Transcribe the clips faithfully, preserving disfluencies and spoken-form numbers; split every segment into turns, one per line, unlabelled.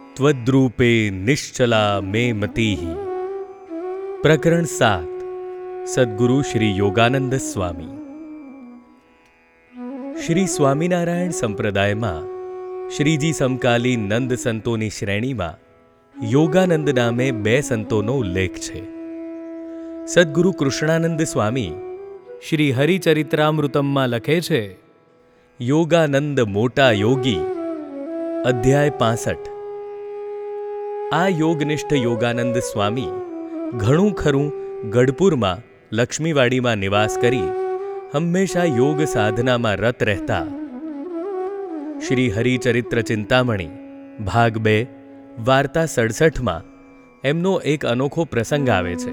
ત્વદ્રૂપે નિશ્ચલા મે મતિઃ. પ્રકરણ સાત. સદ્ગુરુ શ્રી યોગાનંદ સ્વામી. શ્રી સ્વામિનારાયણ સંપ્રદાયમાં શ્રીજી સમકાલીન નંદ સંતોની શ્રેણીમાં યોગાનંદ નામે બે સંતોનો ઉલ્લેખ છે. સદ્ગુરુ કૃષ્ણાનંદ સ્વામી શ્રી હરિચરિત્રામૃતમમાં લખે છે, યોગાનંદ મોટા યોગી. અધ્યાય પાંસઠ. આ યોગનિષ્ઠ યોગાનંદ સ્વામી ઘણું ખરું ગઢપુરમાં લક્ષ્મીવાડીમાં નિવાસ કરી હંમેશા યોગ સાધનામાં રત રહેતા. શ્રી હરિચરિત્ર ચિંતામણી ભાગ બે વાર્તા સડસઠમાં એમનો એક અનોખો પ્રસંગ આવે છે.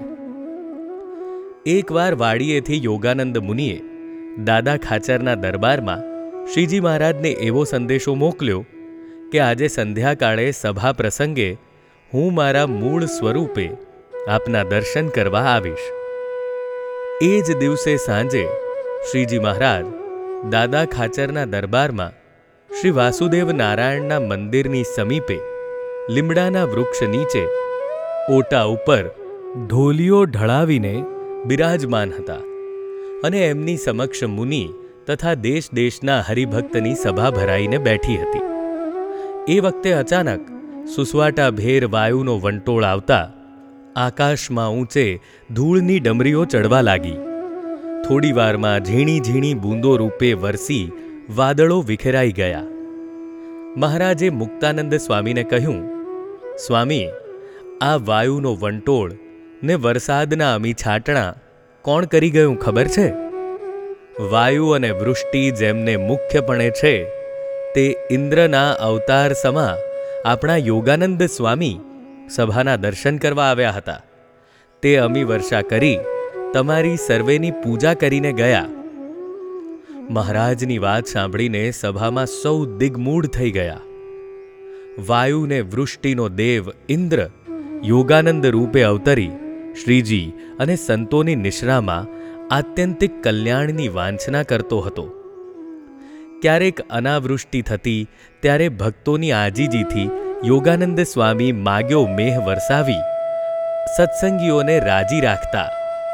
એકવાર વાડીએથી યોગાનંદ મુનિએ દાદા ખાચરના દરબારમાં શ્રીજી મહારાજને એવો સંદેશો મોકલ્યો કે આજે સંધ્યાકાળે સભા પ્રસંગે હું મારા મૂળ સ્વરૂપે આપના દર્શન કરવા આવીશ. એ જ દિવસે સાંજે શ્રીજી મહારાજ દાદા ખાચરના દરબારમાં શ્રી વાસુદેવ નારાયણના મંદિરની સમીપે લીમડાના વૃક્ષ નીચે ઓટા ઉપર ઢોલિયો ઢળાવીને બિરાજમાન હતા અને એમની સમક્ષ મુનિ તથા દેશ દેશના હરિભક્તની સભા ભરાઈને બેઠી હતી. એ વખતે અચાનક સુસવાટા ભેર વાયુનો વંટોળ આવતા આકાશમાં ઊંચે ધૂળની ડમરીઓ ચડવા લાગી. થોડી વારમાં ઝીણી ઝીણી બૂંદો રૂપે વરસી વાદળો વિખેરાઈ ગયા. મહારાજે મુક્તાનંદ સ્વામીને કહ્યું, સ્વામી, આ વાયુનો વંટોળ ને વરસાદના અમી છાંટણા કોણ કરી ગયું ખબર છે? વાયુ અને વૃષ્ટિ જેમને મુખ્યપણે છે તે ઇન્દ્રના અવતાર સમા આપણા યોગાનંદ સ્વામી સભાના દર્શન કરવા આવ્યા હતા. તે અમી વર્ષા કરી તમારી સર્વેની પૂજા કરીને ગયા. મહારાજની વાત સાંભળીને સભામાં સૌ દિગ્મૂઢ થઈ ગયા. વાયુ ને વૃષ્ટિનો દેવ ઇન્દ્ર યોગાનંદ રૂપે અવતરી શ્રીજી અને સંતોની નિશ્રામાં આત્યંતિક કલ્યાણની વાંછના કરતો હતો. ક્યારેક અનાવૃષ્ટિ થતી ત્યારે ભક્તોની આજીજીથી યોગાનંદ સ્વામી માગ્યો મેહ વરસાવી સત્સંગીઓને રાજી રાખતા.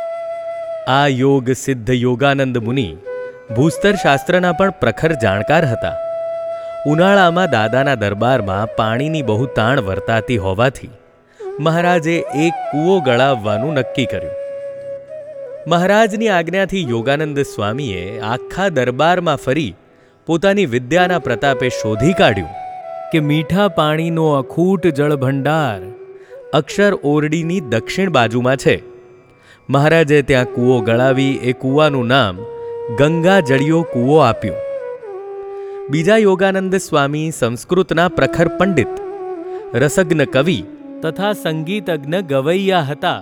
આ યોગ સિદ્ધ યોગાનંદ મુનિ ભૂસ્તર શાસ્ત્રના પણ પ્રખર જાણકાર હતા. ઉનાળામાં દાદાના દરબારમાં પાણીની બહુ તાણ વર્તાતી હોવાથી મહારાજે એક કૂવો ગળાવવાનું નક્કી કર્યું. મહારાજની આજ્ઞાથી યોગાનંદ સ્વામીએ આખા દરબારમાં ફરી પોતાની વિદ્યાના પ્રતાપે શોધી કાઢ્યું કે મીઠા પાણીનો અખૂટ જળભંડાર અક્ષર ઓરડીની દક્ષિણ બાજુમાં છે. મહારાજે ત્યાં કૂવો ગળાવી એ કૂવાનું નામ ગંગા જળિયો કૂવો આપ્યું. બીજા યોગાનંદ સ્વામી સંસ્કૃતના પ્રખર પંડિત, રસજ્ઞ કવિ તથા સંગીતજ્ઞ ગવૈયા હતા.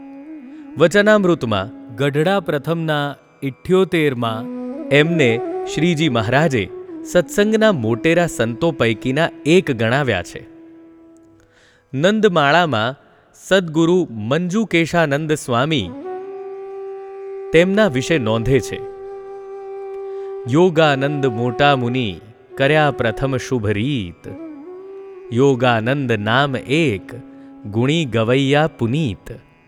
વચનામૃતમાં ગઢડા પ્રથમના ઇઠ્યોતેરમાં એમને શ્રીજી મહારાજે સત્સંગના મોટેરા સંતો પૈકીના એક ગણાવ્યા છે. નંદમાળામાં સદ્ગુરુ મંજુકેશાનંદ સ્વામી તેમના વિશે નોંધે છે, યોગાનંદ મોટા મુનિ કર્યા પ્રથમ શુભ રીત, યોગાનંદ નામ એક ગુણી ગવૈયા પુનીત.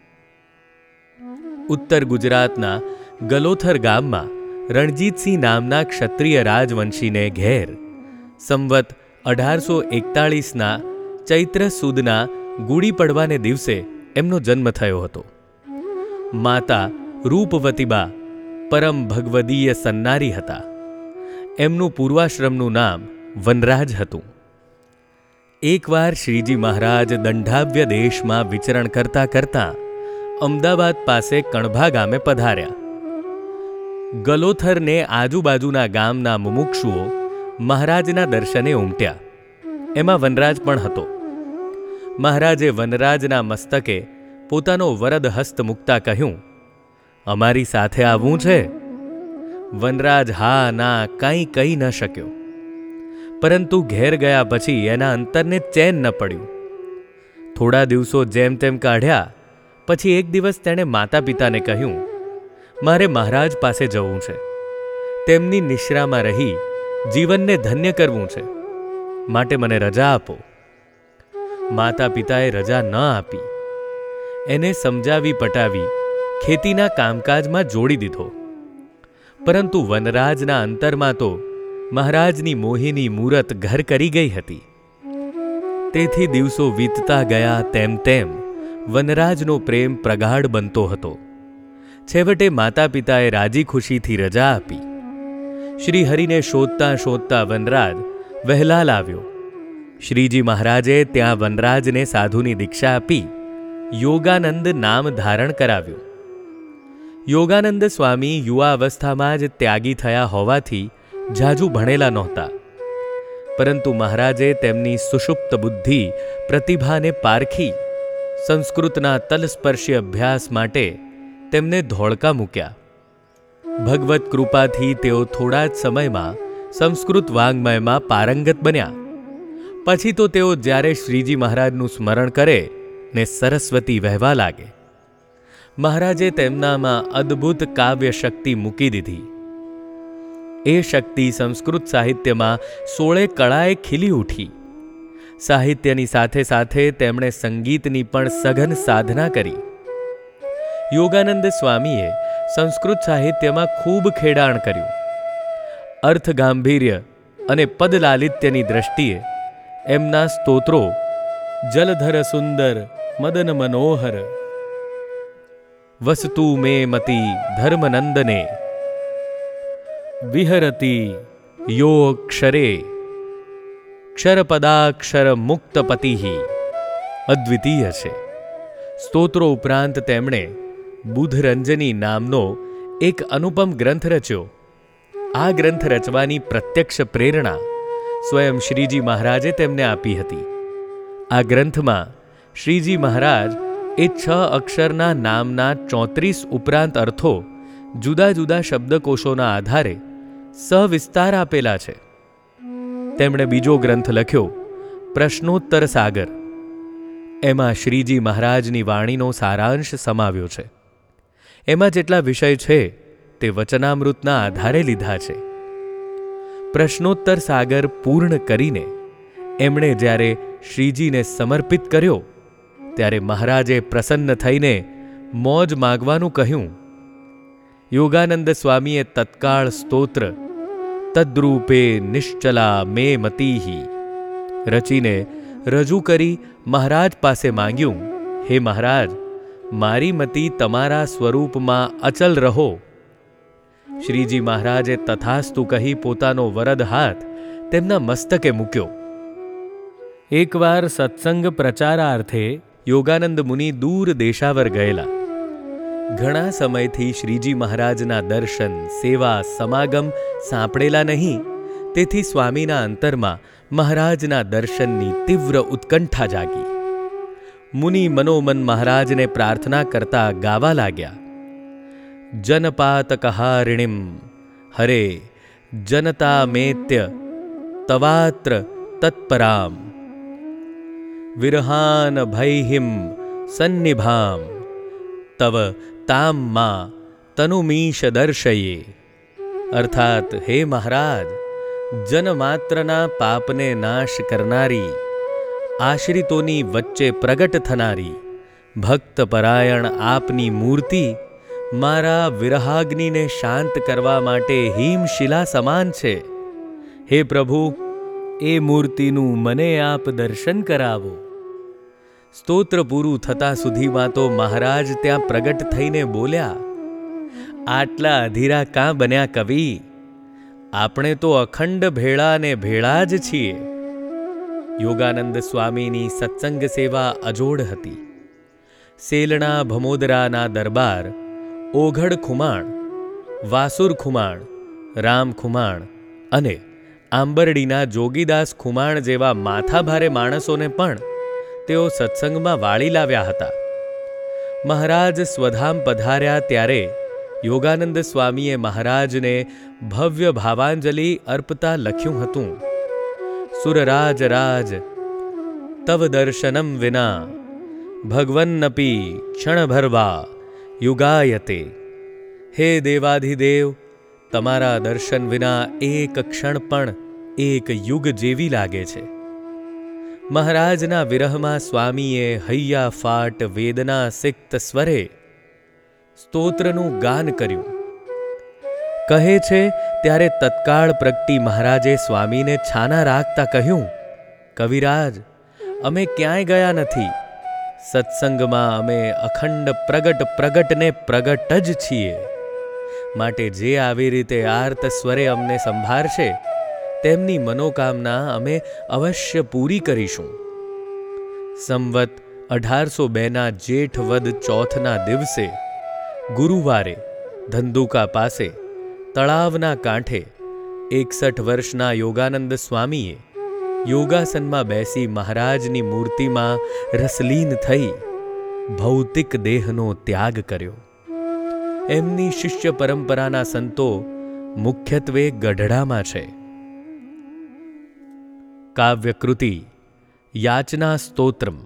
ઉત્તર ગુજરાતના ગલોથર ગામમાં રણજીતસિંહ નામના ક્ષત્રિય રાજવંશીને ઘેર સંવત અઢારસો એકતાળીસના ચૈત્ર સુદના ગુડી પડવાને દિવસે એમનો જન્મ થયો હતો. માતા રૂપવતીબા પરમ ભગવદીય સન્નારી હતા. એમનું પૂર્વાશ્રમનું નામ વનરાજ હતું. એકવાર શ્રીજી મહારાજ દંઢાવ્ય દેશમાં વિચરણ કરતા કરતા અમદાવાદ પાસે કણભા ગામે પધાર્યા. ગલોથરને આજુબાજુના ગામના મુમુક્ષુઓ મહારાજના દર્શને ઉમટ્યા. એમાં વનરાજ પણ હતો. મહારાજે વનરાજના મસ્તકે પોતાનો વરદ હસ્ત મૂકતા કહ્યું, અમારી સાથે આવવું છે? વનરાજ હા ના કાંઈ કહી ન શક્યો. પરંતુ ઘેર ગયા પછી એના અંતરને ચેન ન પડ્યું. થોડા દિવસો જેમ તેમ કાઢ્યા પછી એક દિવસ તેણે માતા પિતાને કહ્યું, મારે મહારાજ પાસે જવું છે. તેમની નિશ્રામાં રહી જીવનને ધન્ય કરવું છે, માટે મને રજા આપો. માતા પિતાએ રજા ન આપી. એને સમજાવી પટાવી ખેતીના કામકાજમાં જોડી દીધો. પરંતુ વનરાજના અંતરમાં તો મહારાજની મોહિની મૂરત ઘર કરી ગઈ હતી. તેથી દિવસો વીતતા ગયા તેમ તેમ વનરાજનો પ્રેમ પ્રગાઢ બનતો હતો. છેવટે માતા પિતાએ રાજી ખુશીથી રજા આપી. શ્રી હરિને શોધતા શોધતા વનરાજ વહેલા લાવ્યો. શ્રીજી મહારાજે ત્યાં વનરાજને સાધુની દીક્ષા આપી યોગાનંદ નામ ધારણ કરાવ્યું. યોગાનંદ સ્વામી યુવા અવસ્થામાં જ ત્યાગી થયા હોવાથી ઝાઝુ ભણેલા નહોતા. પરંતુ મહારાજે તેમની સુષુપ્ત બુદ્ધિ પ્રતિભાને પારખી સંસ્કૃતના તલસ્પર્શી અભ્યાસ માટે તેમને ધોળકા મૂક્યા. ભગવત કૃપાથી તેઓ થોડા જ સમયમાં સંસ્કૃત વાંગ્મયમાં પારંગત બન્યા. પછી તો તેઓ જ્યારે શ્રીજી મહારાજનું સ્મરણ કરે ને સરસ્વતી વહેવા લાગે. મહારાજે તેમનામાં અદ્ભુત કાવ્ય શક્તિ મૂકી દીધી. એ શક્તિ સંસ્કૃત સાહિત્યમાં સોળે કળાએ ખીલી ઉઠી. સાહિત્યની સાથે સાથે તેમણે સંગીતની પણ સઘન સાધના કરી. યોગાનંદ સ્વામીએ સંસ્કૃત સાહિત્યમાં ખૂબ ખેડાણ કર્યું. અર્થ ગાંભીર્ય અને પદલાલિત્યની દ્રષ્ટિએ એમના સ્તોત્રો જલધર સુંદર મદન મનોહર, વસ્તુ મે મતી ધર્મનંદને, વિહરતી યો અક્ષરે ક્ષરપદાક્ષર મુક્તપતિ અદ્વિતીય છે. સ્તોત્રો ઉપરાંત તેમણે બુધરંજની નામનો એક અનુપમ ગ્રંથ રચ્યો. આ ગ્રંથ રચવાની પ્રત્યક્ષ પ્રેરણા સ્વયં શ્રીજી મહારાજે તેમને આપી હતી. આ ગ્રંથમાં શ્રીજી મહારાજ એ છ અક્ષરના નામના ચોત્રીસ ઉપરાંત અર્થો જુદા જુદા શબ્દકોશોના આધારે સવિસ્તાર આપેલા છે. તેમણે બીજો ગ્રંથ લખ્યો પ્રશ્નોત્તર સાગર. એમાં શ્રીજી મહારાજની વાણીનો સારાંશ સમાવ્યો છે. એમાં જેટલા વિષય છે તે વચનામૃતના આધારે લીધા છે. પ્રશ્નોત્તર સાગર પૂર્ણ કરીને એમણે જ્યારે શ્રીજીને સમર્પિત કર્યો ત્યારે મહારાજે પ્રસન્ન થઈને મોજ માગવાનું કહ્યું. યોગાનંદ સ્વામીએ તત્કાળ સ્તોત્ર તદ્રૂપે નિશ્ચલા મે મતીહી રચીને રજૂ કરી મહારાજ પાસે માંગ્યું, હે મહારાજ, મારી મતિ તમારા સ્વરૂપમાં અચલ રહો. શ્રીજી મહારાજે તથાસ્તુ કહી પોતાનો વરદ હાથ તેમના મસ્તકે મૂક્યો. એકવાર સત્સંગ પ્રચારાર્થે યોગાનંદ મુનિ દૂર દેશાવર ગયેલા. ઘણા સમયથી શ્રીજી મહારાજના દર્શન, સેવા, સમાગમ સાંપડેલા નહીં. તેથી સ્વામીના અંતરમાં મહારાજના દર્શનની તીવ્ર ઉત્કંઠા જાગી. મુનિ મનોમન મહારાજને પ્રાર્થના કરતા ગાવા લાગ્યા. જનપાતકહારિણીમ હરે જનતા મેત્ય તવાત્ર તત્પરામ વિરહાન ભૈહિમ સન્નિભામ તવ તામ મા તનુમીશ દર્શયે. અર્થાત, હે મહારાજ, જનમાત્રના પાપને નાશ કરનારી, આશ્રિતોની વચ્ચે પ્રગટ થનારી, ભક્તપરાયણ આપની મૂર્તિ મારા વિરહાગ્નિને શાંત કરવા માટે હિમશિલા સમાન છે. હે પ્રભુ, એ મૂર્તિનું મને આપ દર્શન કરાવો. સ્તોત્ર પૂરું થતાં સુધીમાં તો મહારાજ ત્યાં પ્રગટ થઈને બોલ્યા, આટલા અધીરા કાં બન્યા કવિ? આપણે તો અખંડ ભેળા ને ભેળા જ છીએ. યોગાનંદ સ્વામીની સત્સંગ સેવા અજોડ હતી. સેલણા ભમોદરાના દરબાર ઓઘડ ખુમાણ, વાસુર ખુમાણ, રામ ખુમાણ અને આંબરડીના જોગીદાસ ખુમાણ જેવા માથાભારે માણસોને પણ તેઓ સત્સંગમાં વાળી લાવ્યા હતા. મહારાજ સ્વધામ પધાર્યા ત્યારે યોગાનંદ સ્વામીએ મહારાજને ભવ્ય ભાવાંજલિ અર્પતા લખ્યું હતું, સુરરાજ રાજ તવ દર્શનમ વિના ભગવન્નપી ક્ષણભરવા યુગાયતે. હે દેવાધિદેવ, તમારા દર્શન વિના એક ક્ષણ પણ એક યુગ જેવી લાગે છે. મહારાજના વિરહમાં સ્વામીએ હૈયા ફાટ વેદના સિક્ત સ્વરે સ્તોત્રનું ગાન કર્યું. કહે છે ત્યારે તત્કાળ પ્રગટી મહારાજે સ્વામીને છાના રાખતા કહ્યું, કવિરાજ, અમે ક્યાંય ગયા નથી. સત્સંગમાં અમે અખંડ પ્રગટ પ્રગટને પ્રગટ જ છીએ. માટે જે આવી રીતે આર્ત સ્વરે અમને સંભાળશે તેમની મનોકામના અમે અવશ્ય પૂરી કરીશું. સંવત અઢારસો બેના જેઠ વદ ચોથના દિવસે ગુરુવારે ધંધુકા પાસે તળાવના કાંઠે એકસઠ વર્ષના યોગાનંદ સ્વામીએ યોગાસનમાં બેસી મહારાજની મૂર્તિમાં રસલીન થઈ ભૌતિક દેહનો ત્યાગ કર્યો. એમની શિષ્ય પરંપરાના સંતો મુખ્યત્વે ગઢડામાં છે. કાવ્યકૃતિ યાચના સ્તોત્રમ.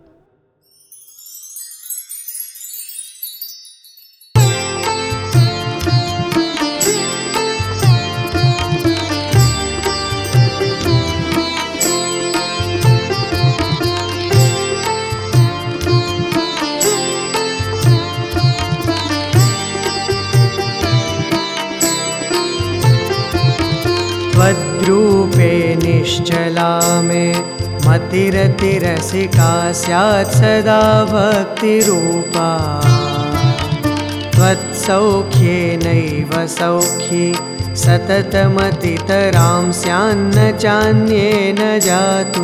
त्वद्रूपे निश्चला में मतिरतिरसिका स्यात् सदा भक्तिरूपा. त्वत्सौख्येनैव सौख्ये सततमतितरां स्यान्न चान्येन जातु.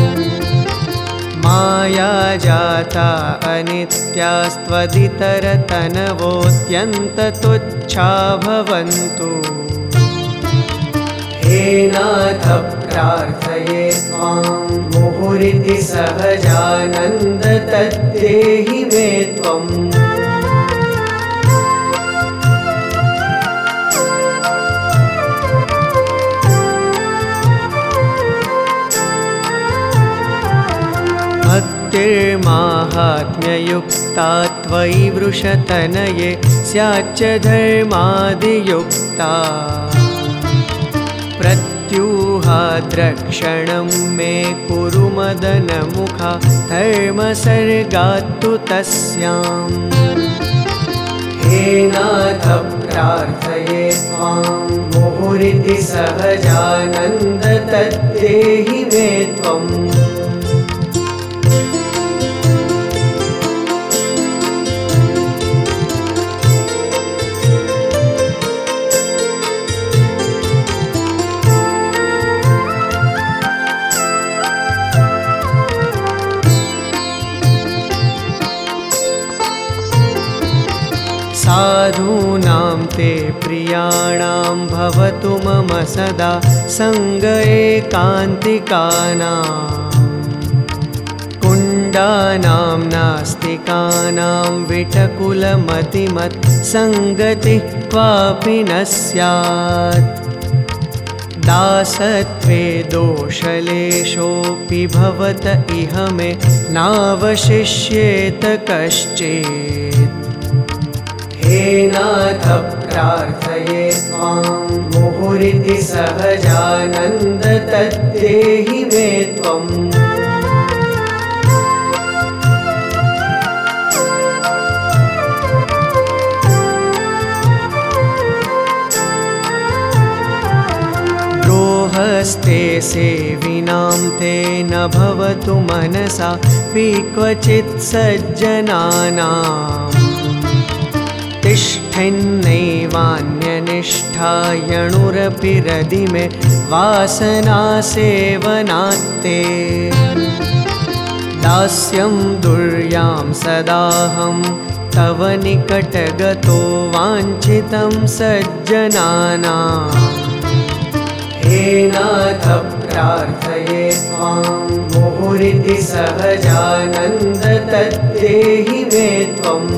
माया जाता अनित्यास्त्वदितरतनवोऽत्यन्ततुच्छा भवन्तु. हे नाथ प्रार्थये त्वां मुहुरिति सहजानन्द तद्देहि मे त्वम्. भक्तिर्माहात्म्ययुक्ता त्वयि वृषतनये स्याच्च धर्मादियुक्ता. प्रत्यूहाद्रक्षणं मे कुरु मदनमुखा धर्मसर्गात्तु तस्याम्. हे नाथ प्रार्थये त्वां मुहुरिति सहजानन्द तद्देहि मे त्वम्. साधूनां ते प्रियाणां भवतु मम सदा सङ्ग एकान्तिकानां. कुण्डानां नास्तिकानां विटकुलमतिमत् सङ्गतिः क्वापि न स्यात्. दासत्वे दोषलेशोऽपि भवत इह मे नावशिष्येत कश्चित्. हे नाथ प्रार्थये त्वां मुहुरिति सहजानन्द तद्देहि मे त्वम्. द्रोहस्ते सेविनां ते न भवतु मनसा वि क्वचित् सज्जनानाम्. तिष्ठन्नैवान्यनिष्ठायणुरपि हृदि मे वासनासेवनात्ते. दास्यं दुर्यां सदाहं तव निकटगतो वाञ्छितं सज्जनानाम्. हे नाथ प्रार्थये त्वां मुहुरिति सहजानन्द तद्देहि मे त्वम्.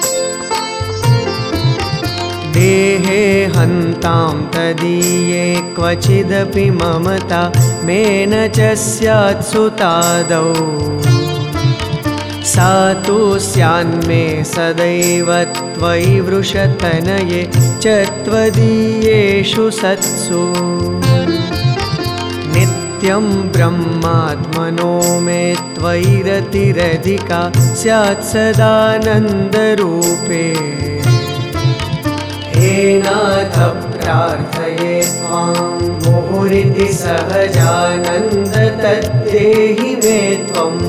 देहे हन्तां तदीये क्वचिदपि ममता मेन च स्यात् सुतादौ सा तु स्यान्मे सदैव त्वयि वृषतनये च त्वदीयेषु सत्सु नित्यं ब्रह्मात्मनो मे त्वयि रतिरधिका स्यात् सदानन्दरूपे हे नाथ प्रार्थये त्वां मुहुरिति सहजानन्द तद्देहि मे त्वम्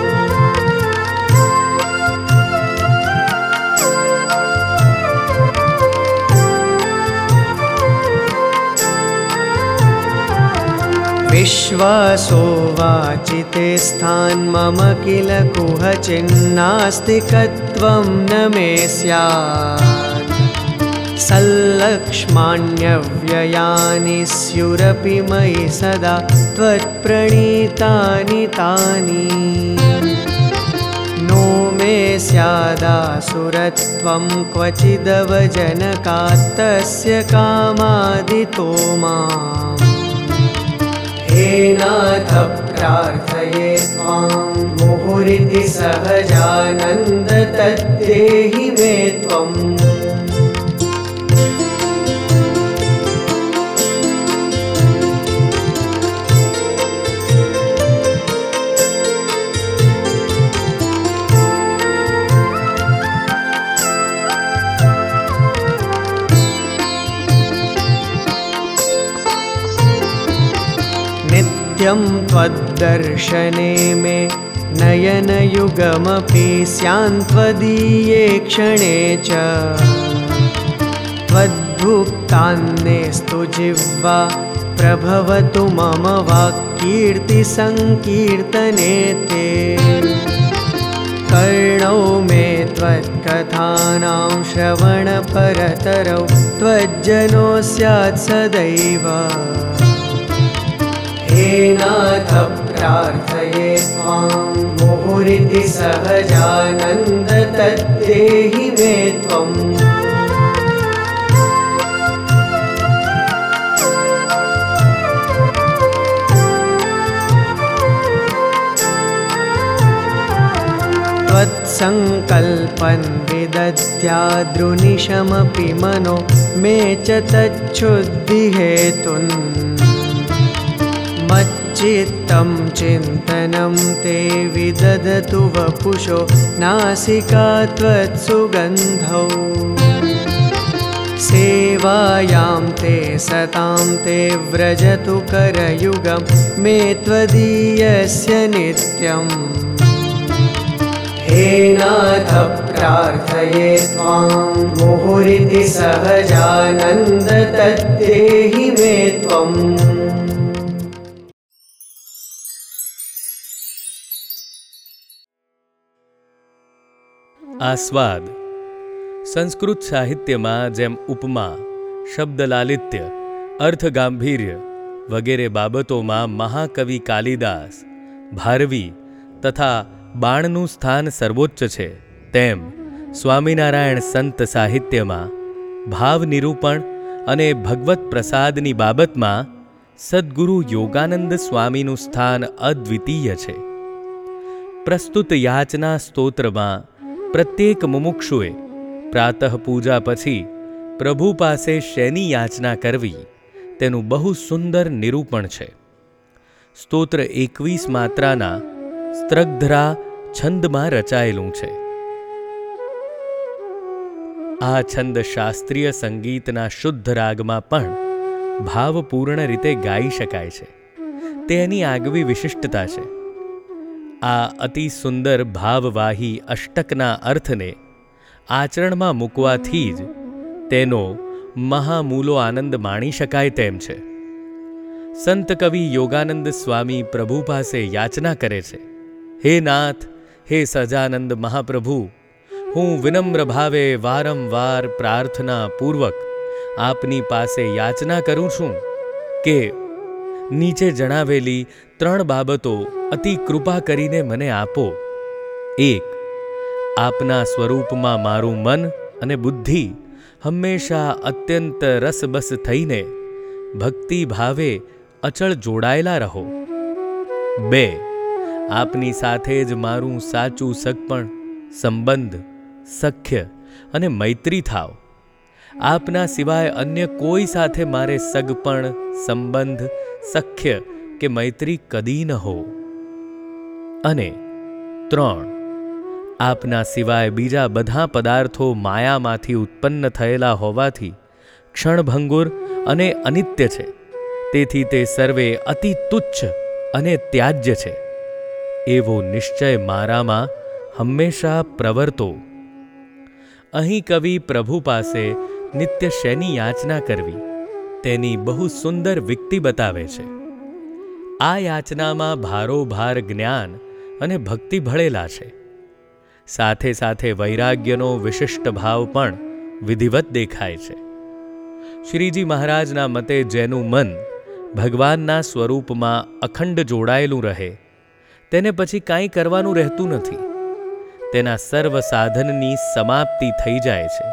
विश्वासो वाचिते स्थान् मम किल कुहचिन्नास्तिकत्वं न मे स्यात् सल्लक्ष्माण्यव्ययानि स्युरपि मयि सदा त्वत्प्रणीतानि तानि नो मे स्यादासुरत्वं क्वचिदवजनकात्तस्य कामादितो माम् हे नाथ प्रार्थये त्वां मुहुरिति सहजानन्द तद्देहि मे त्वम् नित्यं त्वद्दर्शने मे नयनयुगमपि स्यान्त्वदीये क्षणे च त्वद्भुक्तान्नेस्तु जिह्वा प्रभवतु मम वाक्कीर्तिसङ्कीर्तने ते कर्णौ मे त्वत्कथानां श्रवणपरतरौ त्वज्जनो स्यात् सदैव हे नाथ प्रार्थये त्वां मुहुरिति सहजानन्द तद्देहि मे त्वम् त्वत्सङ्कल्पन् विदध्याद्रुनिशमपि मनो मे च तच्छुद्धिहेतुन् मच्चित्तं चिन्तनं ते विदधतु वपुषो नासिका त्वत्सुगन्धौ सेवायां ते सतां ते व्रजतु करयुगं मे त्वदीयस्य नित्यम् हे नाथ प्रार्थये त्वां मुहुरिति सहजानन्द तद्देहि मे त्वम्
આસ્વાદ સંસ્કૃત સાહિત્યમાં જેમ ઉપમા, શબ્દલાલિત્ય, અર્થગાંભીર્ય વગેરે બાબતોમાં મહાકવિ કાલિદાસ, ભારવી તથા બાણનું સ્થાન સર્વોચ્ચ છે, તેમ સ્વામિનારાયણ સંત સાહિત્યમાં ભાવ નિરૂપણ અને ભગવત પ્રસાદની બાબતમાં સદ્ગુરુ યોગાનંદ સ્વામીનું સ્થાન અદ્વિતીય છે. પ્રસ્તુત યાચના સ્તોત્રમાં પ્રત્યેક મુમુક્ષુએ પ્રાતઃ પૂજા પછી પ્રભુ પાસે શેની યાચના કરવી તેનું બહુ સુંદર નિરૂપણ છે. સ્તોત્ર એકવીસ માત્રાના સ્ત્રગ્ધરા છંદમાં રચાયેલું છે. આ છંદ શાસ્ત્રીય સંગીતના શુદ્ધ રાગમાં પણ ભાવપૂર્ણ રીતે ગાઈ શકાય છે. તે એની આગવી વિશિષ્ટતા છે. આ અતિ સુંદર ભાવવાહી અષ્ટકના અર્થને આચરણમાં મૂકવાથી જ તેનો મહામૂલો આનંદ માણી શકાય તેમ છે. સંત કવિ યોગાનંદ સ્વામી પ્રભુ પાસે યાચના કરે છે, હે નાથ, હે સજાનંદ મહાપ્રભુ, હું વિનમ્ર ભાવે વારંવાર પ્રાર્થનાપૂર્વક આપની પાસે યાચના કરું છું કે નીચે જણાવેલી ત્રણ બાબતો અતિ કૃપા કરીને મને આપો. એક, આપના સ્વરૂપમાં મારું મન અને બુદ્ધિ હંમેશા અત્યંત રસબસ થઈને ભક્તિ ભાવે અચળ જોડાયેલા રહો. બે, આપની સાથે જ મારું સાચું સગપણ, સંબંધ, સખ્ય અને મૈત્રી થાવ. આપના સિવાય અન્ય કોઈ સાથે મારે સગપણ, સંબંધ, સખ્ય કે મૈત્રી કદી ન હો. અને ત્રણ, આપના સિવાય બીજા બધા પદાર્થો માયામાંથી ઉત્પન્ન થયેલા હોવાથી ક્ષણભંગુર અને અનિત્ય છે. તેથી તે સર્વે અતિ તુચ્છ અને ત્યાજ્ય છે. એવો નિશ્ચય મારામાં હંમેશા પ્રવર્તો. અહીં કવિ પ્રભુ પાસે નિત્ય શેની યાચના કરવી તેની બહુ સુંદર વિકતિ બતાવે છે. આ યાચનામાં ભારોભાર જ્ઞાન અને ભક્તિ ભળેલા છે. સાથે સાથે વૈરાગ્યનો વિશિષ્ટ ભાવ પણ વિધિવત દેખાય છે. શ્રીજી મહારાજના મતે જેનું મન ભગવાનના સ્વરૂપમાં અખંડ જોડાયેલું રહે તેને પછી કાંઈ કરવાનું રહેતું નથી. તેના સર્વ સાધનની સમાપ્તિ થઈ જાય છે.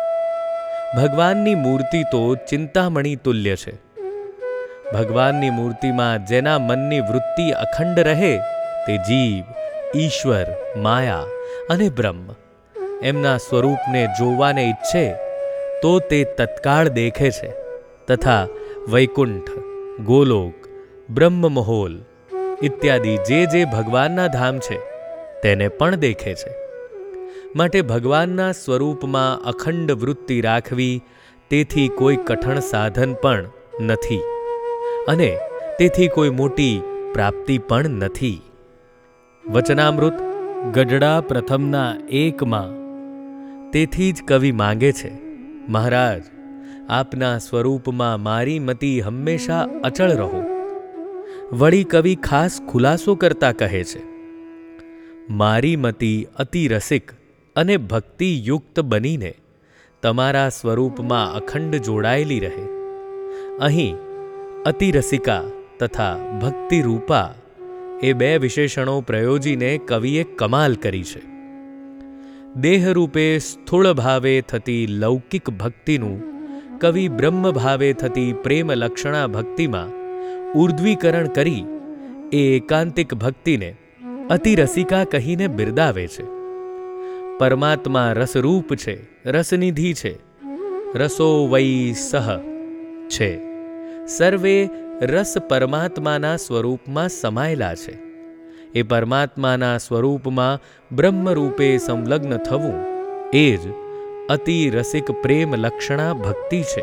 ભગવાનની મૂર્તિ તો ચિંતામણી તુલ્ય છે. ભગવાનની મૂર્તિમાં જેના મનની વૃત્તિ અખંડ રહે તે જીવ, ઈશ્વર, માયા અને બ્રહ્મ એમના સ્વરૂપને જોવાને ઈચ્છે તો તે તત્કાળ દેખે છે તથા વૈકુંઠ, ગોલોક, બ્રહ્મમહોલ ઇત્યાદિ જે જે ભગવાનના ધામ છે તેને પણ દેખે છે. માટે ભગવાનના સ્વરૂપમાં અખંડ વૃત્તિ રાખવી તેથી કોઈ કઠણ સાધન પણ નથી અને તેથી કોઈ મોટી પ્રાપ્તિ પણ નથી. વચનામૃત ગઢડા પ્રથમના એકમાં તેથી જ કવિ માંગે છે, મહારાજ આપના સ્વરૂપમાં મારી મતિ હંમેશા અચળ રહો. વળી કવિ ખાસ ખુલાસો કરતા કહે છે, મારી મતિ અતિ રસિક અને ભક્તિયુક્ત બનીને તમારા સ્વરૂપમાં અખંડ જોડાયેલી રહે. અહીં અતિરસિકા તથા ભક્તિરૂપા એ બે વિશેષણો પ્રયોજીને કવિએ કમાલ કરી છે. દેહરૂપે સ્થૂળ ભાવે થતી લૌકિક ભક્તિનું કવિ બ્રહ્મ ભાવે થતી પ્રેમ લક્ષણા ભક્તિમાં ઉર્ધ્વીકરણ કરી એ એકાંતિક ભક્તિને અતિરસિકા કહીને બિરદાવે છે. પરમાત્મા રસરૂપ છે, રસનિધિ છે, રસો વૈ સહ છે. સર્વે રસ પરમાત્માના સ્વરૂપમાં સમાયેલા છે. એ પરમાત્માના સ્વરૂપમાં બ્રહ્મરૂપે સંલગ્ન થવું એ જ અતિ રસિક પ્રેમ લક્ષણા ભક્તિ છે.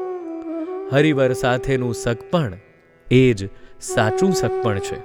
હરિવર સાથેનું સગપણ એ જ સાચું સગપણ છે.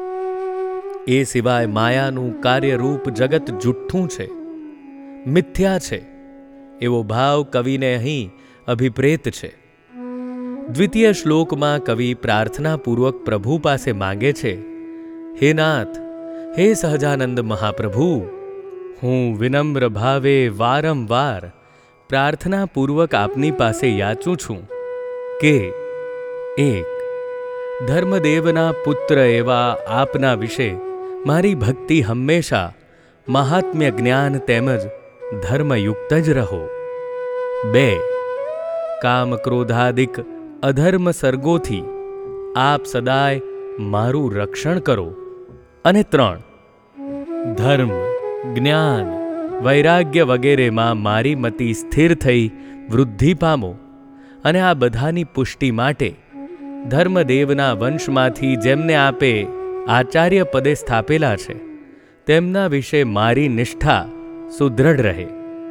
એ સિવાય માયાનું કાર્યરૂપ જગત જુઠ્ઠું છે, મિથ્યા છે એવો ભાવ કવિને અહીં અભિપ્રેત છે. દ્વિતીય શ્લોકમાં કવિ પ્રાર્થનાપૂર્વક પ્રભુ પાસે માંગે છે, હે નાથ, હે સહજાનંદ મહાપ્રભુ, હું વિનમ્ર ભાવે વારંવાર પ્રાર્થનાપૂર્વક આપની પાસે યાચું છું કે એક, ધર્મદેવના પુત્ર એવા આપના વિશે મારી ભક્તિ હંમેશા મહાત્મ્ય જ્ઞાન તેમજ ધર્મયુક્ત જ રહો. બે, કામ ક્રોધાદિક અધર્મ સર્ગોથી આપ સદાય મારું રક્ષણ કરો. અને ત્રણ, ધર્મ, જ્ઞાન, વૈરાગ્ય વગેરેમાં મારી મતિ સ્થિર થઈ વૃદ્ધિ પામો અને આ બધાની પુષ્ટિ માટે ધર્મદેવના વંશમાંથી જેમને આપે આચાર્ય પદે સ્થાપેલા છે તેમના વિશે મારી નિષ્ઠા સુદૃઢ રહે.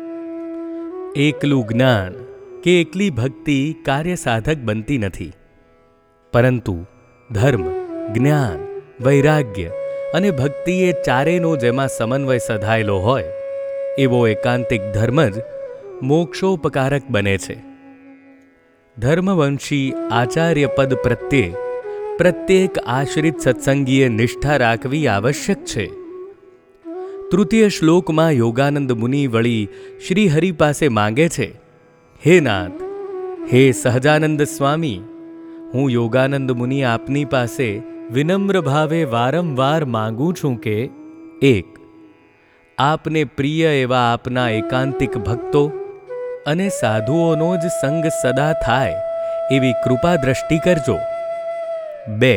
એકલું જ્ઞાન કે એકલી ભક્તિ કાર્ય સાધક બનતી નથી, પરંતુ ધર્મ, જ્ઞાન, વૈરાગ્ય અને ભક્તિ એ ચારેયનો જેમાં સમન્વય સધાયેલો હોય એવો એકાંતિક ધર્મ જ મોક્ષોપકારક બને છે. ધર્મવંશી આચાર્ય પદ પ્રત્યે પ્રત્યેક આશ્રિત સત્સંગીએ નિષ્ઠા રાખવી આવશ્યક છે. તૃતીય શ્લોકમાં યોગાનંદ મુનિ વળી શ્રી હરિ પાસે માંગે છે, હે નાથ, હે સહજાનંદ સ્વામી, હું યોગાનંદ મુનિ આપની પાસે વિનમ્ર ભાવે વારંવાર માંગુ છું કે એક, આપને પ્રિય એવા આપના એકાંતિક ભક્તો અને સાધુઓનો જ સંગ સદા થાય એવી કૃપા દ્રષ્ટિ કરજો. બે.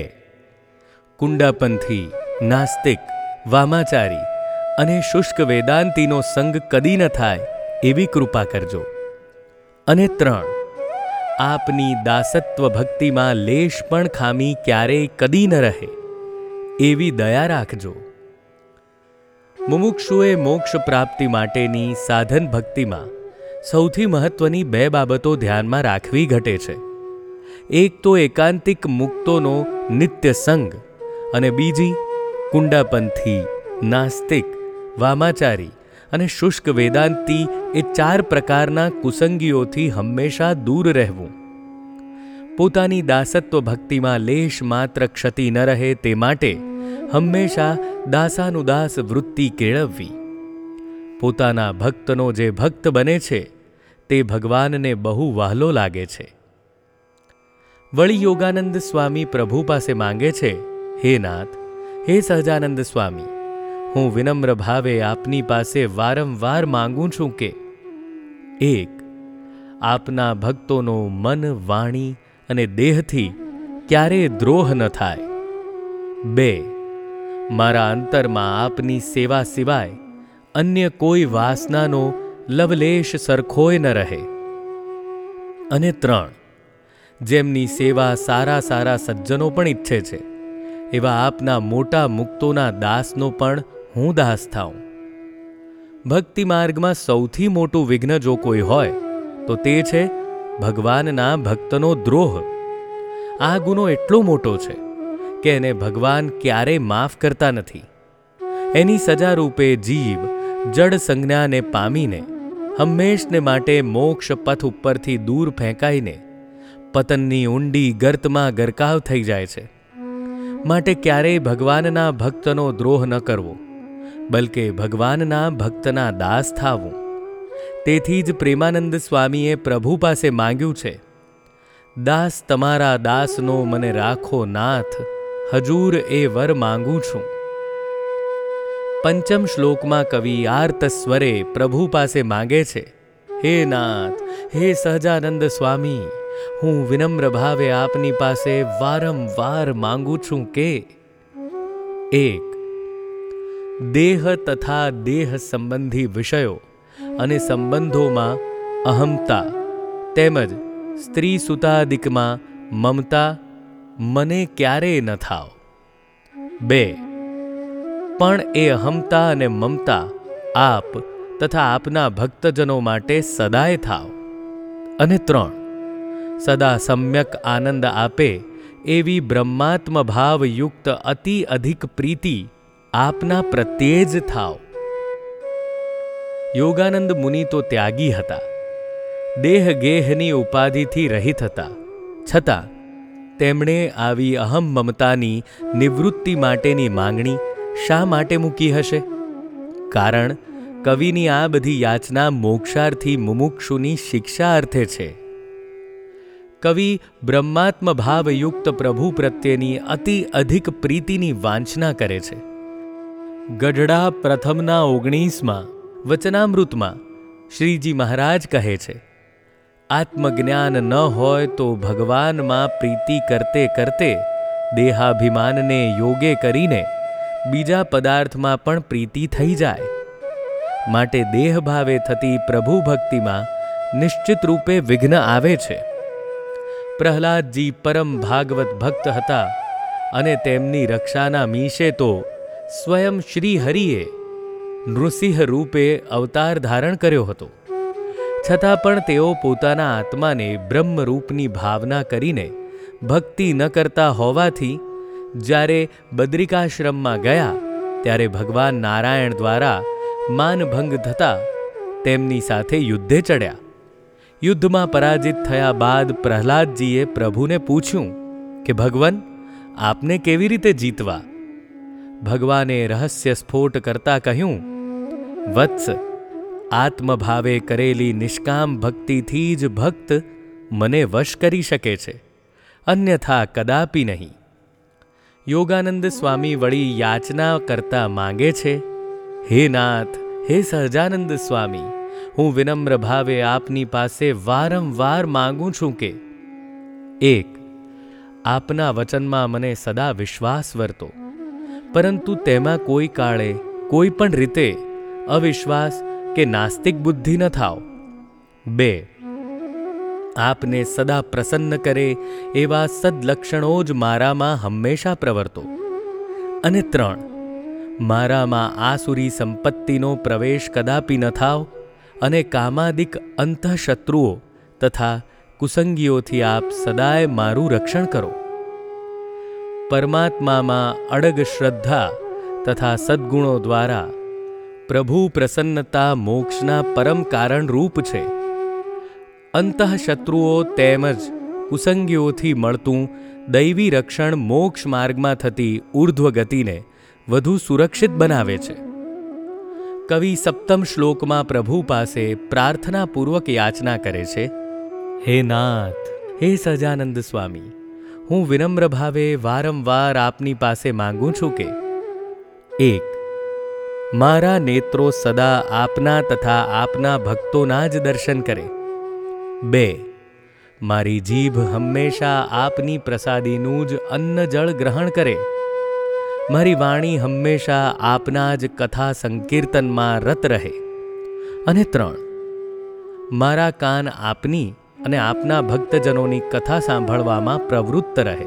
કુંડાપંથી, નાસ્તિક, વામાચારી અને શુષ્ક વેદાંતીનો સંગ કદી ન થાય એવી કૃપા કરજો. અને ત્રણ. આપની દાસત્વ ભક્તિમાં લેશ પણ ખામી ક્યારેય કદી ન રહે એવી દયા રાખજો. મુમુક્ષુએ મોક્ષ પ્રાપ્તિ માટેની સાધન ભક્તિમાં સૌથી મહત્વની બે બાબતો ધ્યાનમાં રાખવી ઘટે છે. એક તો એકાંતિક મુક્તોનો નિત્ય સંગ અને બીજી કુંડાપંથી, નાસ્તિક, વામાચારી અને શુષ્ક વેદાંતી એ ચાર પ્રકારના કુસંગીઓથી હંમેશા દૂર રહેવું. પોતાની દાસત્વ ભક્તિમાં લેશ માત્ર ક્ષતિ ન રહે તે માટે હંમેશા દાસાનુદાસ વૃત્તિ કેળવવી. પોતાના ભક્તનો જે ભક્ત બને છે તે ભગવાનને બહુ વહાલો લાગે છે. વળી યોગાનંદ સ્વામી પ્રભુ પાસે માંગે છે, હે નાથ, હે સહજાનંદ સ્વામી, હું વિનમ્ર ભાવે આપની પાસે વારંવાર માંગું છું કે એક. આપના ભક્તોનો મન, વાણી અને દેહથી ક્યારેય દ્રોહ ન થાય. બે. મારા અંતરમાં આપની સેવા સિવાય અન્ય કોઈ વાસનાનો લવલેશ સરખોય ન રહે. અને ત્રણ. જેમની સેવા સારા સારા સજ્જનો પણ ઈચ્છે છે એવા આપના મોટા મુક્તોના દાસનો પણ હું દાસ થાઉં. ભક્તિ માર્ગમાં સૌથી મોટું વિઘ્ન જો કોઈ હોય તો તે છે ભગવાનના ભક્તનો દ્રોહ. આ ગુનો એટલો મોટો છે કે એને ભગવાન ક્યારેય માફ કરતા નથી. એની સજા રૂપે જીવ જડ સંજ્ઞાને પામીને હંમેશને માટે મોક્ષ પથ ઉપરથી દૂર ફેંકાઈને પતનની ઊંડી ગર્તમાં ગરકાવ થઈ જાય છે. માટે ક્યારેય ભગવાનના ભક્તનો દ્રોહ ન કરવો, બલકે ભગવાનના ભક્તના દાસ થાવું. તેથી જ પ્રેમાનંદ સ્વામીએ પ્રભુ પાસે માંગ્યું છે, દાસ તમારા દાસનો મને રાખો નાથ, હજૂર એ વર માંગું છું. પંચમ શ્લોકમાં કવિ આર્ત સ્વરે પ્રભુ પાસે માંગે છે, હે નાથ, હે સહજાનંદ સ્વામી, હું વિનમ્ર ભાવે આપની પાસે વારંવાર માંગુ છું કે એક. દેહ તથા દેહ સંબંધી વિષયો અને સંબંધોમાં અહમતા તેમજ સ્ત્રી સુતાદિકમાં મમતા મને ક્યારેય ન થાવ. બે. પણ એ અહમતા અને મમતા આપ તથા આપના ભક્તજનો માટે સદાય થાવ. અને ત્રણ. સદા સમ્યક આનંદ આપે એવી બ્રહ્માત્મ ભાવયુક્ત અતિ અધિક પ્રીતિ આપના પ્રત્યે જ થાવ. યોગાનંદ મુનિ તો ત્યાગી હતા, દેહ ગેહની ઉપાધિથી રહિત હતા, છતાં તેમણે આવી અહમ મમતાની નિવૃત્તિ માટેની માંગણી શા માટે મૂકી હશે? કારણ કવિની આ બધી યાચના મોક્ષાર્થી મુમુક્ષુની શિક્ષા અર્થે છે. કવિ બ્રહ્માત્મ ભાવયુક્ત પ્રભુ પ્રત્યેની અતિ અધિક પ્રીતિની વાંચના કરે છે. ગઢડા પ્રથમના ઓગણીસમાં વચનામૃતમાં શ્રીજી મહારાજ કહે છે, આત્મજ્ઞાન ન હોય તો ભગવાનમાં પ્રીતિ કરતે કરતે દેહાભિમાનને યોગે કરીને બીજા પદાર્થમાં પણ પ્રીતિ થઈ જાય. માટે દેહભાવે થતી પ્રભુ ભક્તિમાં નિશ્ચિત રૂપે વિઘ્ન આવે છે. પ્રહલાદજી પરમ ભાગવત ભક્ત હતા અને તેમની રક્ષાના મીશે તો સ્વયં શ્રી હરિએ નૃસિંહ રૂપે અવતાર ધારણ કર્યો હતો. છતાં પણ તેઓ પોતાના આત્માને બ્રહ્મરૂપની ભાવના કરીને ભક્તિ ન કરતા હોવાથી જ્યારે બદ્રિકાશ્રમમાં ગયા ત્યારે ભગવાન નારાયણ દ્વારા માનભંગ થતાં તેમની સાથે યુદ્ધે ચડ્યા. યુદ્ધમાં પરાજિત થયા બાદ પ્રહલાદજીએ પ્રભુને પૂછ્યું કે ભગવાન, આપને કેવી રીતે જીતવા? ભગવાને રહસ્ય સ્ફોટ કરતા કહ્યું, વત્સ, આત્મભાવે કરેલી નિષ્કામ ભક્તિથી જ ભક્ત મને વશ કરી શકે છે, અન્યથા કદાપી નહીં. યોગાનંદ સ્વામી વળી યાચના કરતા માંગે છે, હે નાથ, હે સહજાનંદ સ્વામી, હું વિનમ્ર ભાવે આપની પાસે વારંવાર માંગું છું કે એક, આપના વચનમાં મને સદા વિશ્વાસ વર્તો, પરંતુ તેમાં કોઈ કાળે કોઈ પણ રીતે અવિશ્વાસ કે નાસ્તિક બુદ્ધિ ન થાવ. બે, આપને સદા પ્રસન્ન કરે એવા સદલક્ષણો જ મારામાં હંમેશા પ્રવર્તો. અને ત્રણ, મારામાં આસુરી સંપત્તિનો પ્રવેશ કદાપી ન થાવ અને કામાદિક અંતઃશત્રુઓ તથા કુસંગીઓથી આપ સદાય મારું રક્ષણ કરો. પરમાત્મામાં અડગ શ્રદ્ધા તથા સદ્ગુણો દ્વારા પ્રભુ પ્રસન્નતા મોક્ષના પરમ કારણરૂપ છે. અંતઃશત્રુઓ તેમજ કુસંગીઓથી મળતું દૈવી રક્ષણ મોક્ષ માર્ગમાં થતી ઊર્ધ્વ ગતિને વધુ સુરક્ષિત બનાવે છે. કવિ સપ્તમ શ્લોકમાં પ્રભુ પાસે પ્રાર્થનાપૂર્વક યાચના કરે છે, હે નાથ, હે સહજાનંદ સ્વામી, હું વિનમ્ર ભાવે વારંવાર આપની પાસે માંગુ છું કે એક, મારા નેત્રો સદા આપના તથા આપના ભક્તોના જ દર્શન કરે. બે, મારી જીભ હંમેશા આપની પ્રસાદીનું જ અન્ન જળ ગ્રહણ કરે. મારી વાણી હંમેશા આપના જ કથા સંકીર્તનમાં રત રહે. અને ત્રણ, મારા કાન આપની અને આપના ભક્તજનોની કથા સાંભળવામાં પ્રવૃત્ત રહે.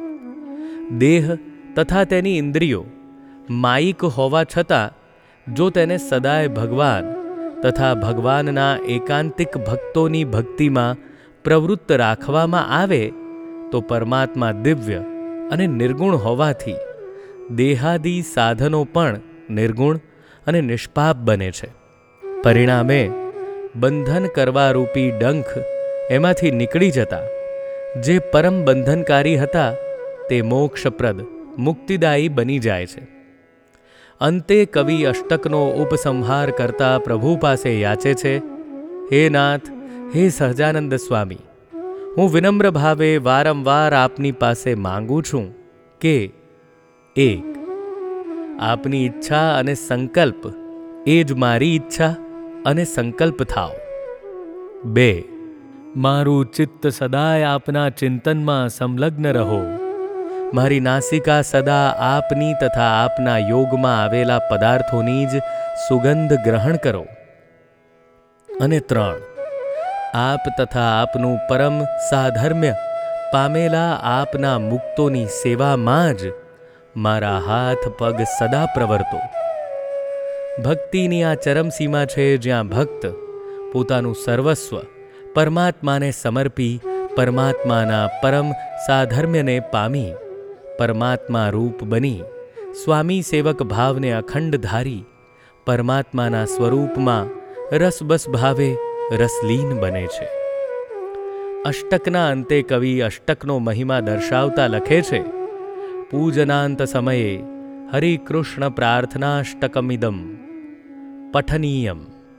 દેહ તથા તેની ઇન્દ્રિયો માયિક હોવા છતાં જો તેને સદાય ભગવાન તથા ભગવાનના એકાંતિક ભક્તોની ભક્તિમાં પ્રવૃત્ત રાખવામાં આવે તો પરમાત્મા દિવ્ય અને નિર્ગુણ હોવાથી દેહાદી સાધનો પણ નિર્ગુણ અને નિષ્પાપ બને છે. પરિણામે બંધન કરવારૂપી ડંખ એમાંથી નીકળી જતા જે પરમ બંધનકારી હતા તે મોક્ષપ્રદ મુક્તિદાયી બની જાય છે. અંતે કવિ અષ્ટકનો ઉપસંહાર કરતા પ્રભુ પાસે યાચે છે, હે નાથ, હે સહજાનંદ સ્વામી, હું વિનમ્ર ભાવે વારંવાર આપની પાસે માંગુ છું કે એક, આપની ઈચ્છા અને સંકલ્પ એ જ મારી ઈચ્છા અને સંકલ્પ થાવ. બે, મારું ચિત્ત સદાય આપના ચિંતનમાં સંલગ્ન રહો. મારી નાસિકા સદા આપની તથા આપના યોગમાં આવેલા પદાર્થોની જ સુગંધ ગ્રહણ કરો. અને ત્રણ, આપ તથા આપનું પરમ સાધર્મ્ય પામેલા આપના મુક્તોની સેવામાં જ મારા હાથ પગ સદા પ્રવર્તો. ભક્તિની આ ચરમસીમા છે જ્યાં ભક્ત પોતાનું સર્વસ્વ પરમાત્માને સમર્પી પરમાત્માના પરમ સાધર્મ્યને પામી પરમાત્મા રૂપ બની સ્વામી સેવક ભાવને અખંડ ધારી પરમાત્માના સ્વરૂપમાં રસબસ ભાવે રસલીન બને છે. અષ્ટકના અંતે કવિ અષ્ટકનો મહિમા દર્શાવતા લખે છે, પૂજનાંત સમયે હરિકૃષ્ણ પ્રાર્થનાષ્ટકમિદમ પઠનીયમ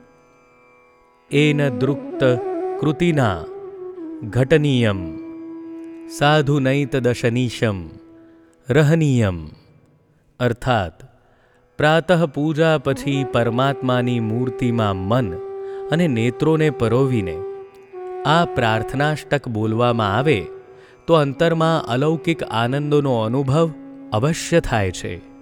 એન દૃક્ત કૃતિના ઘટનીયમ સાધુનૈતદશનીશમ રહનીયમ. અર્થાત પ્રાતઃ પૂજા પછી પરમાત્માની મૂર્તિમાં મન અને નેત્રોને પરોવીને આ પ્રાર્થનાષ્ટક બોલવામાં આવે તો અંતરમાં અલૌકિક આનંદોનો અનુભવ અવશ્ય થાય છે.